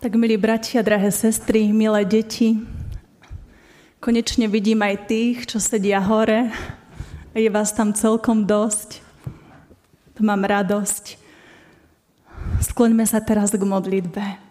Tak milí bratia, drahé sestry, milé deti, konečne vidím aj tých, čo sedia hore. Je vás tam celkom dosť. To mám radosť. Skloňme sa teraz k modlitbe.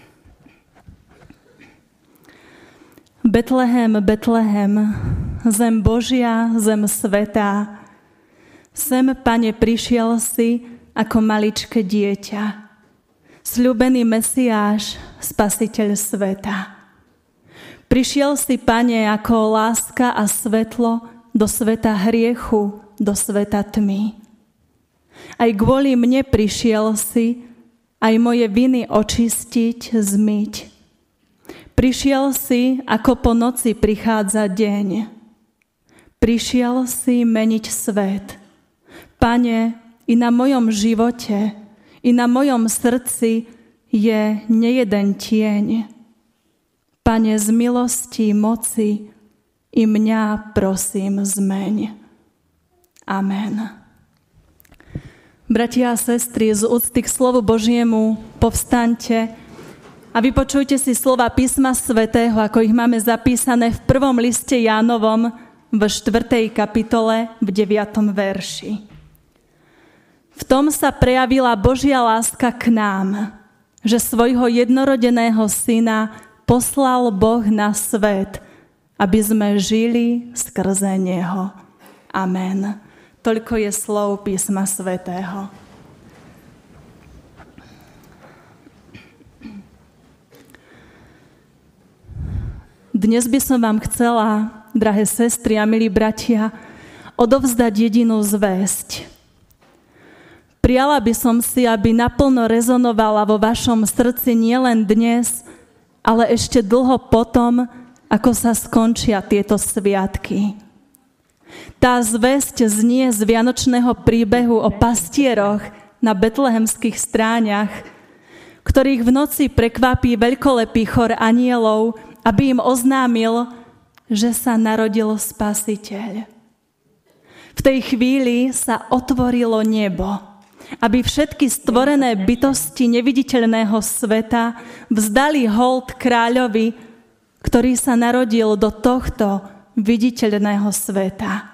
Betlehem, Betlehem, zem Božia, zem svätá. Sem, Pane, prišiel si ako maličké dieťa. Sľúbený Mesiáš, Spasiteľ sveta. Prišiel si, Pane, ako láska a svetlo do sveta hriechu, do sveta tmy. Aj kvôli mne prišiel si aj moje viny očistiť, zmyť. Prišiel si, ako po noci prichádza deň. Prišiel si meniť svet. Pane, i na mojom živote, i na mojom srdci je nejeden tieň. Pane, z milosti, moci i mňa prosím zmeň. Amen. Bratia a sestry, z úcty k slovu Božiemu povstaňte a vypočujte si slova písma svätého, ako ich máme zapísané v 1. liste Jánovom v 4. kapitole v 9. verši. V tom sa prejavila Božia láska k nám, že svojho jednorodeného syna poslal Boh na svet, aby sme žili skrze neho. Amen. Toľko je slov písma svätého. Dnes by som vám chcela, drahé sestry a milí bratia, odovzdať jedinú zvesť. Prijala by som si, aby naplno rezonovala vo vašom srdci nielen dnes, ale ešte dlho potom, ako sa skončia tieto sviatky. Tá zvesť znie z vianočného príbehu o pastieroch na betlehemských stráňach, ktorých v noci prekvapí veľkolepý chor anielov, aby im oznámil, že sa narodil Spasiteľ. V tej chvíli sa otvorilo nebo, aby všetky stvorené bytosti neviditeľného sveta vzdali hold kráľovi, ktorý sa narodil do tohto viditeľného sveta.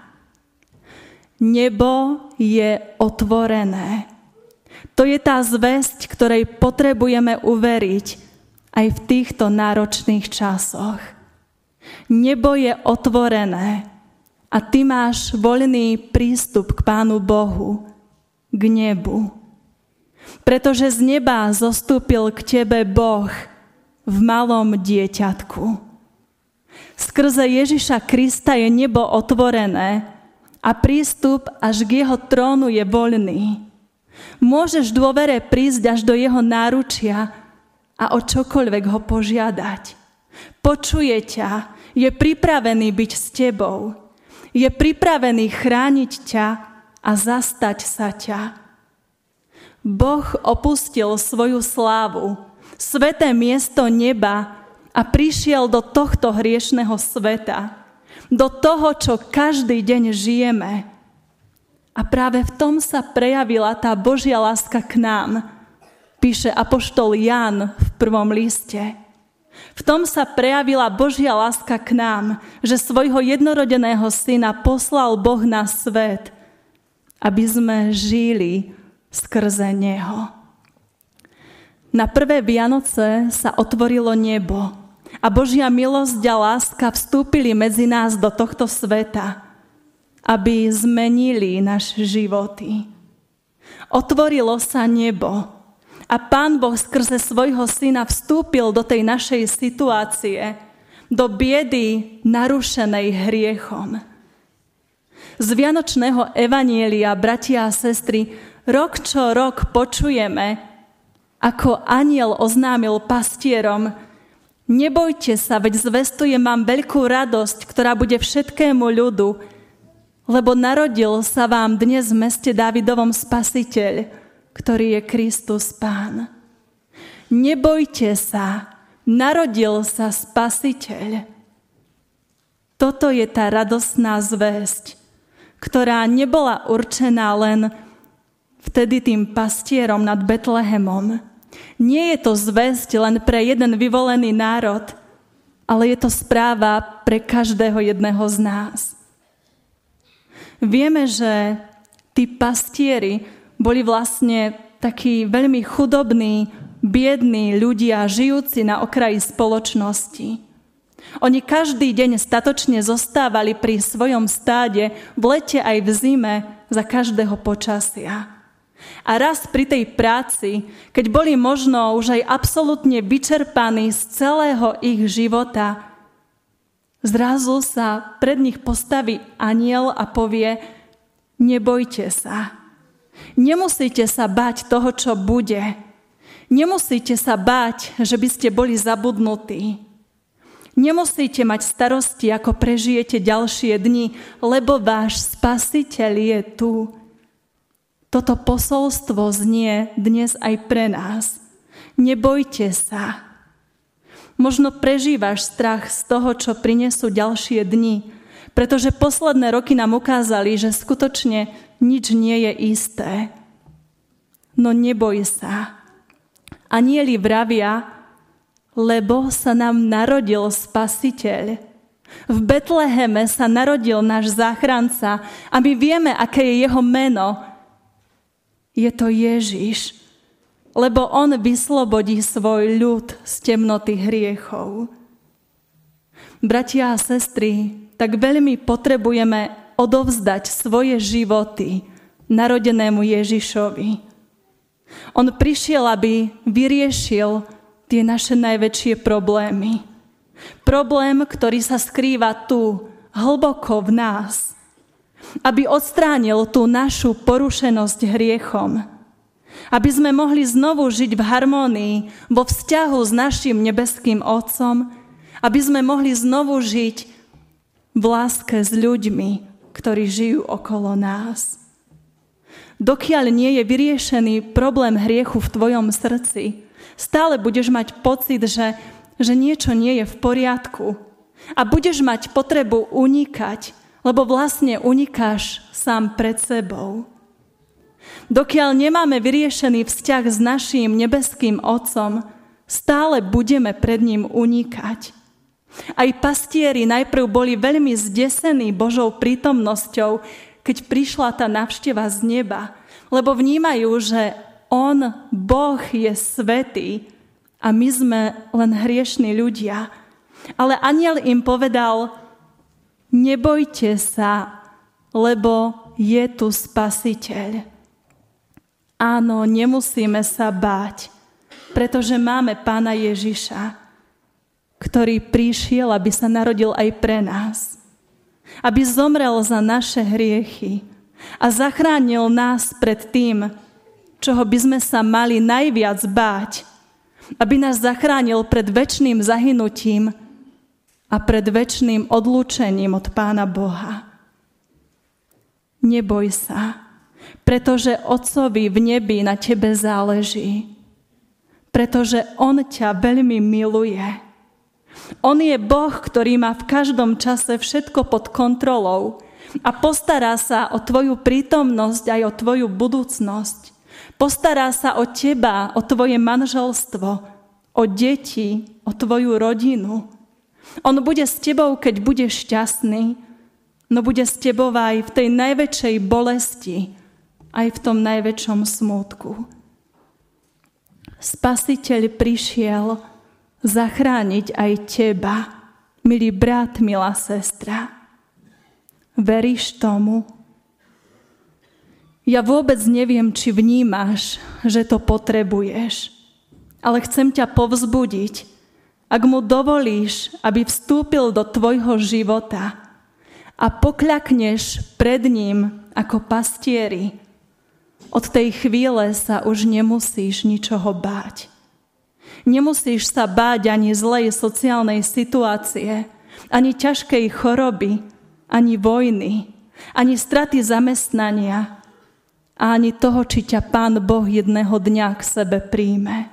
Nebo je otvorené. To je tá zvesť, ktorej potrebujeme uveriť aj v týchto náročných časoch. Nebo je otvorené a ty máš voľný prístup k Pánu Bohu, k nebu. Pretože z neba zostúpil k tebe Boh v malom dieťatku. Skrze Ježiša Krista je nebo otvorené a prístup až k jeho trónu je voľný. Môžeš dôvere prísť až do jeho náručia a o čokoľvek ho požiadať. Počuje ťa, je pripravený byť s tebou, je pripravený chrániť ťa a zastať sa ťa. Boh opustil svoju slávu, sväté miesto neba a prišiel do tohto hriešného sveta, do toho, čo každý deň žijeme. A práve v tom sa prejavila tá Božia láska k nám, píše apoštol Ján v 1. liste. V tom sa prejavila Božia láska k nám, že svojho jednorodeného syna poslal Boh na svet, aby sme žili skrze neho. Na prvé Vianoce sa otvorilo nebo a Božia milosť a láska vstúpili medzi nás do tohto sveta, aby zmenili naše životy. Otvorilo sa nebo a Pán Boh skrze svojho syna vstúpil do tej našej situácie, do biedy narušenej hriechom. Z vianočného evanjelia, bratia a sestry, rok čo rok počujeme, ako anjel oznámil pastierom: nebojte sa, veď zvestujem vám veľkú radosť, ktorá bude všetkému ľudu, lebo narodil sa vám dnes v meste Dávidovom Spasiteľ, ktorý je Kristus Pán. Nebojte sa, narodil sa Spasiteľ. Toto je tá radosná zvesť, ktorá nebola určená len vtedy tým pastierom nad Betlehemom, Nie je to zvesť len pre jeden vyvolený národ, ale je to správa pre každého jedného z nás. Vieme, že tí pastieri boli vlastne takí veľmi chudobní, biední ľudia, žijúci na okraji spoločnosti. Oni každý deň statočne zostávali pri svojom stáde v lete aj v zime za každého počasia. A raz pri tej práci, keď boli možno už aj absolútne vyčerpaní z celého ich života, zrazu sa pred nich postaví anjel a povie: nebojte sa. Nemusíte sa báť toho, čo bude. Nemusíte sa báť, že by ste boli zabudnutí. Nemusíte mať starosti, ako prežijete ďalšie dni, lebo váš Spasiteľ je tu. Toto posolstvo znie dnes aj pre nás. Nebojte sa. Možno prežívaš strach z toho, čo prinesú ďalšie dni, pretože posledné roky nám ukázali, že skutočne nič nie je isté. No neboj sa. Anjeli vravia, lebo sa nám narodil Spasiteľ. V Betleheme sa narodil náš záchranca a my vieme, aké je jeho meno. Je to Ježiš, lebo on vyslobodí svoj ľud z temnoty hriechov. Bratia a sestry, tak veľmi potrebujeme odovzdať svoje životy narodenému Ježišovi. On prišiel, aby vyriešil tie naše najväčšie problémy. Problém, ktorý sa skrýva tu, hlboko v nás. Aby odstránil tú našu porušenosť hriechom. Aby sme mohli znovu žiť v harmónii, vo vzťahu s našim nebeským Otcom. Aby sme mohli znovu žiť v láske s ľuďmi, ktorí žijú okolo nás. Dokiaľ nie je vyriešený problém hriechu v tvojom srdci, stále budeš mať pocit, že niečo nie je v poriadku. A budeš mať potrebu unikať, lebo vlastne unikáš sám pred sebou. Dokiaľ nemáme vyriešený vzťah s naším nebeským Otcom, stále budeme pred ním unikať. Aj pastieri najprv boli veľmi zdesení Božou prítomnosťou, keď prišla tá návšteva z neba, lebo vnímajú, že On, Boh, je svätý a my sme len hriešní ľudia. Ale anjel im povedal: nebojte sa, lebo je tu Spasiteľ. Áno, nemusíme sa báť, pretože máme Pána Ježiša, ktorý prišiel, aby sa narodil aj pre nás. Aby zomrel za naše hriechy a zachránil nás pred tým, čoho by sme sa mali najviac báť, aby nás zachránil pred večným zahynutím a pred večným odlúčením od Pána Boha. Neboj sa, pretože Otcovi v nebi na tebe záleží, pretože On ťa veľmi miluje. On je Boh, ktorý má v každom čase všetko pod kontrolou a postará sa o tvoju prítomnosť aj o tvoju budúcnosť. Postará sa o teba, o tvoje manželstvo, o deti, o tvoju rodinu. On bude s tebou, keď budeš šťastný, no bude s tebou aj v tej najväčšej bolesti, aj v tom najväčšom smútku. Spasiteľ prišiel zachrániť aj teba, milý brat, milá sestra. Veríš tomu? Ja vôbec neviem, či vnímaš, že to potrebuješ, ale chcem ťa povzbudiť, ak mu dovolíš, aby vstúpil do tvojho života a pokľakneš pred ním ako pastieri, od tej chvíle sa už nemusíš ničoho báť. Nemusíš sa báť ani zlej sociálnej situácie, ani ťažkej choroby, ani vojny, ani straty zamestnania, a ani toho, či ťa Pán Boh jedného dňa k sebe príjme.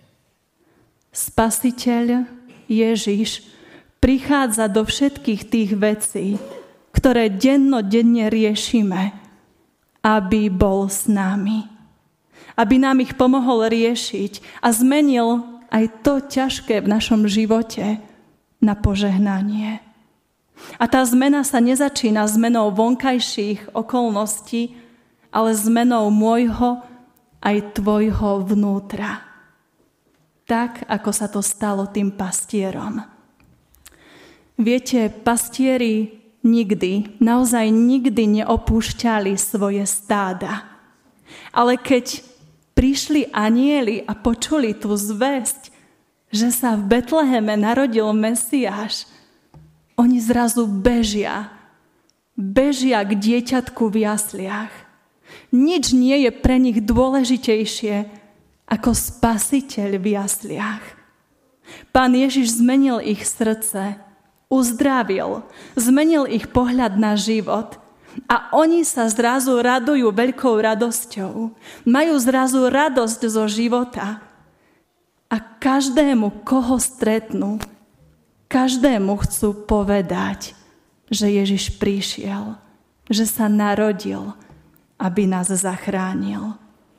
Spasiteľ Ježiš prichádza do všetkých tých vecí, ktoré dennodenne riešime, aby bol s nami. aby nám ich pomohol riešiť a zmenil aj to ťažké v našom živote na požehnanie. A tá zmena sa nezačína zmenou vonkajších okolností, ale zmenou môjho aj tvojho vnútra. Tak, ako sa to stalo tým pastierom. Viete, pastieri nikdy, naozaj nikdy neopúšťali svoje stáda. Ale keď prišli anjeli a počuli tú zvesť, že sa v Betleheme narodil Mesiáš, oni zrazu bežia k dieťatku v jasliach. Nič nie je pre nich dôležitejšie ako spasiteľ v jasliach. Pán Ježiš zmenil ich srdce, uzdravil, zmenil ich pohľad na život a oni sa zrazu radujú veľkou radosťou. Majú zrazu radosť zo života a každému, koho stretnú, každému chcú povedať, že Ježiš prišiel, že sa narodil, aby nás zachránil.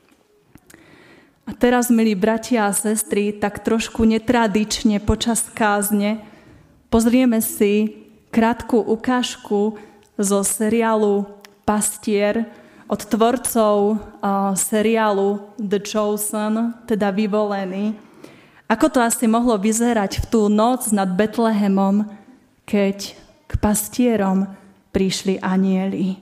A teraz, milí bratia a sestry, tak trošku netradične počas kázne pozrieme si krátku ukážku zo seriálu Pastier od tvorcov seriálu The Chosen, teda Vyvolený. Ako to asi mohlo vyzerať v tú noc nad Betlehemom, keď k pastierom prišli anjeli.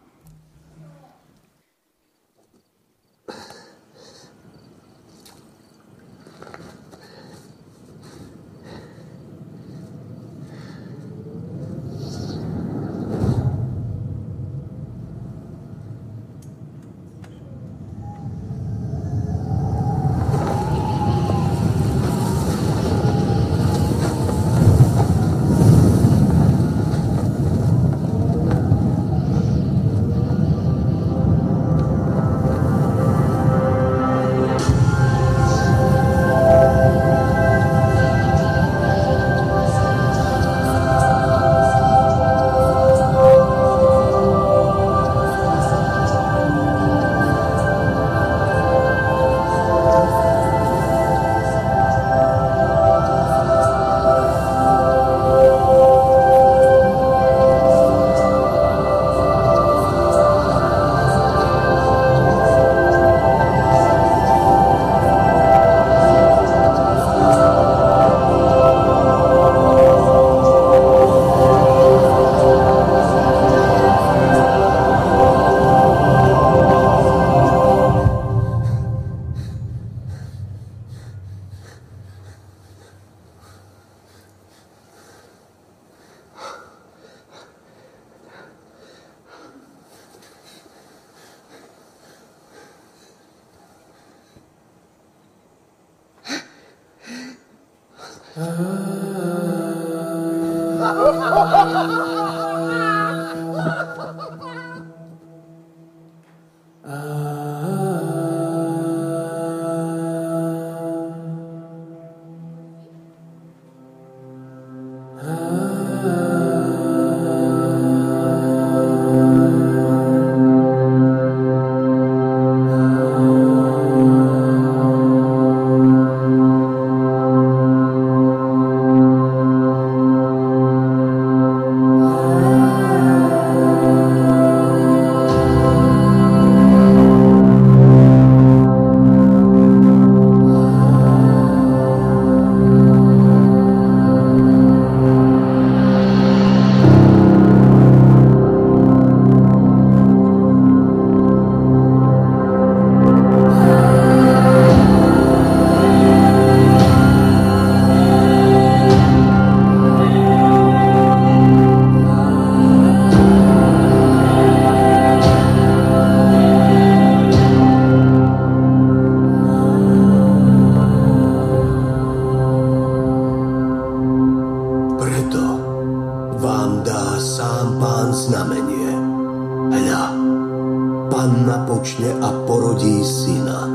panna počne a porodí syna.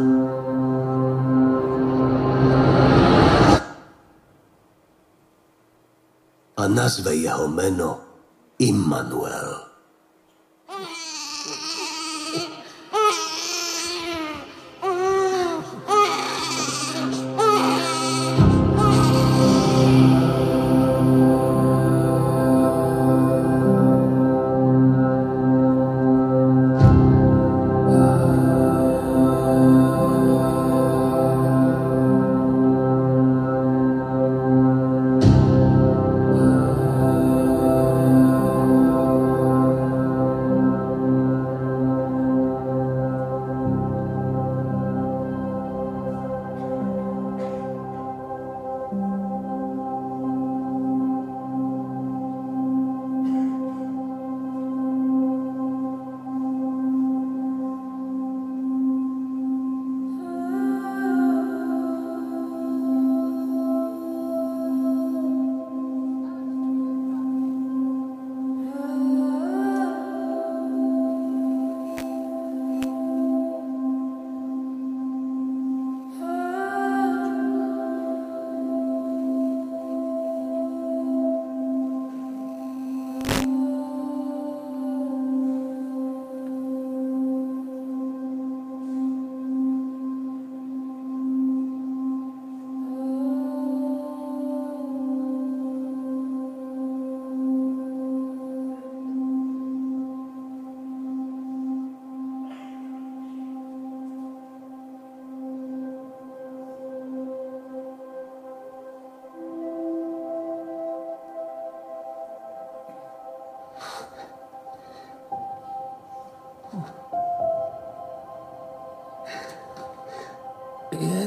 A nazve jeho meno Immanuel.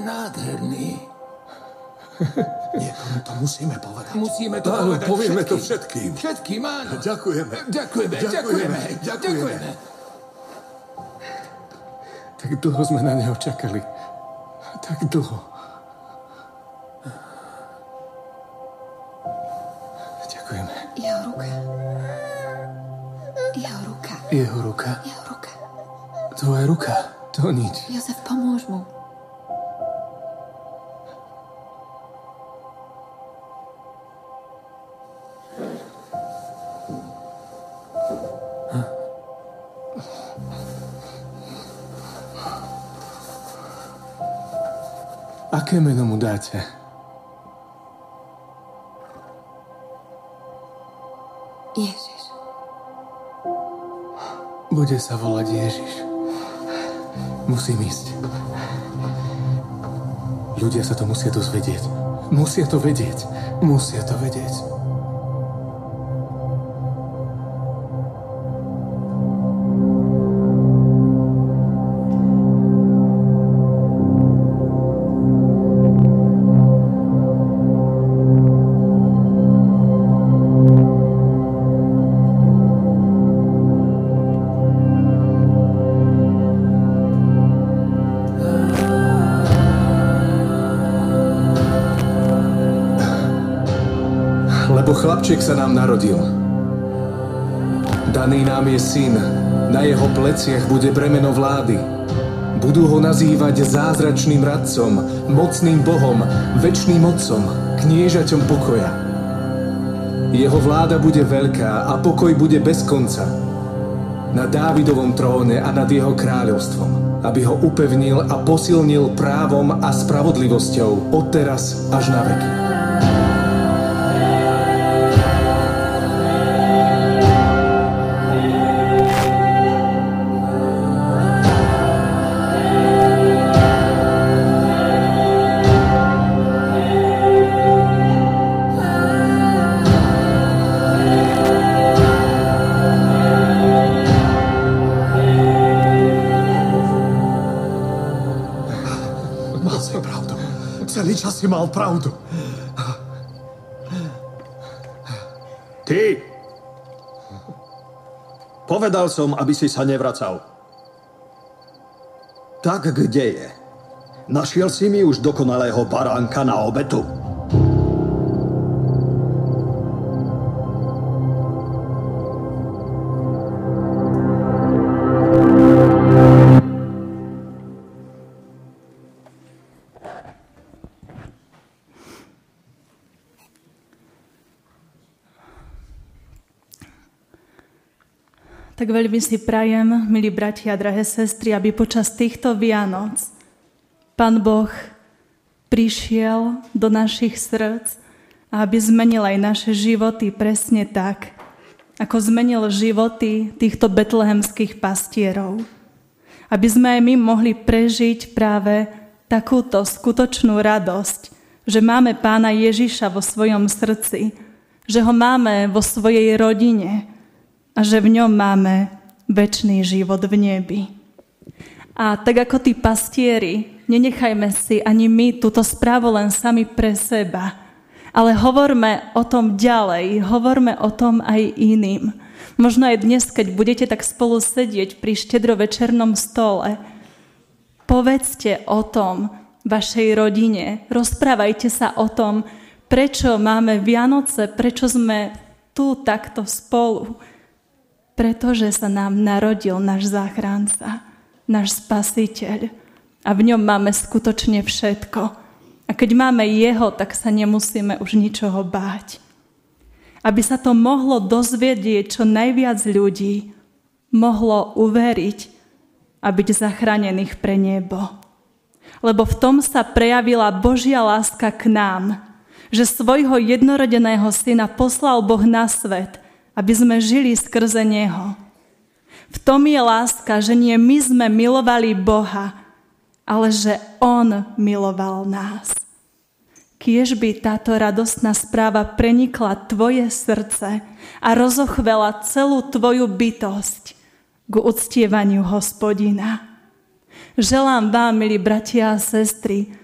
nádherný. Niekomu to musíme povedať. Musíme to Áno, povedať povieme to všetkým. všetkým. Všetkým, áno. Ďakujeme. Ďakujeme. Tak dlho sme na neho čakali. Tak dlho. Ďakujeme. Jeho ruka. Jeho ruka. Tvoja ruka. To nič. Jozef, pomôž mu. Aké meno mu dáte? Ježiš. Bude sa volať Ježiš. Musím ísť. Ľudia sa to musia dozvedieť. Musia to vedieť. Lebo chlapček sa nám narodil. Daný nám je syn, na jeho pleciach bude bremeno vlády. Budú ho nazývať zázračným radcom, mocným Bohom, večným otcom, kniežaťom pokoja. Jeho vláda bude veľká a pokoj bude bez konca. Na Dávidovom tróne a nad jeho kráľovstvom, aby ho upevnil a posilnil právom a spravodlivosťou od teraz až na veky. Celý čas si mal pravdu. Ty! Povedal som, aby si sa nevracal. Tak kde je? Našiel si mi už dokonalého baránka na obetu? Tak veľmi si prajem, milí bratia a drahé sestry, aby počas týchto Vianoc Pán Boh prišiel do našich srdc a aby zmenil aj naše životy presne tak, ako zmenil životy týchto betlehemských pastierov. Aby sme aj my mohli prežiť práve takúto skutočnú radosť, že máme Pána Ježiša vo svojom srdci, že ho máme vo svojej rodine, a že v ňom máme večný život v nebi. A tak ako tí pastieri, nenechajme si ani my túto správu len sami pre seba, ale hovorme o tom ďalej, hovorme o tom aj iným. Možno aj dnes, keď budete tak spolu sedieť pri štedrovečernom stole, povedzte o tom vašej rodine, rozprávajte sa o tom, prečo máme Vianoce, prečo sme tu takto spolu. Pretože sa nám narodil náš záchranca, náš spasiteľ a v ňom máme skutočne všetko. A keď máme jeho, tak sa nemusíme už ničoho báť. Aby sa to mohlo dozvedieť čo najviac ľudí, mohlo uveriť a byť zachránených pre nebo. Lebo v tom sa prejavila Božia láska k nám, že svojho jednorodeného syna poslal Boh na svet, aby sme žili skrze neho. V tom je láska, že nie my sme milovali Boha, ale že on miloval nás. Kiež by táto radostná správa prenikla tvoje srdce a rozochvela celú tvoju bytosť k uctievaniu Hospodina. Želám vám, milí bratia a sestry,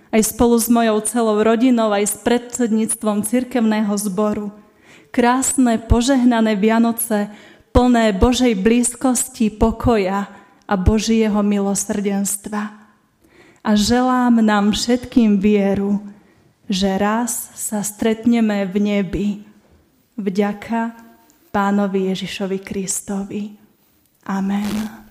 aj spolu s mojou celou rodinou, aj s predsedníctvom cirkevného zboru. Krásne, požehnané Vianoce, plné Božej blízkosti, pokoja a Božieho milosrdenstva. A želám nám všetkým vieru, že raz sa stretneme v nebi. Vďaka Pánovi Ježišovi Kristovi. Amen.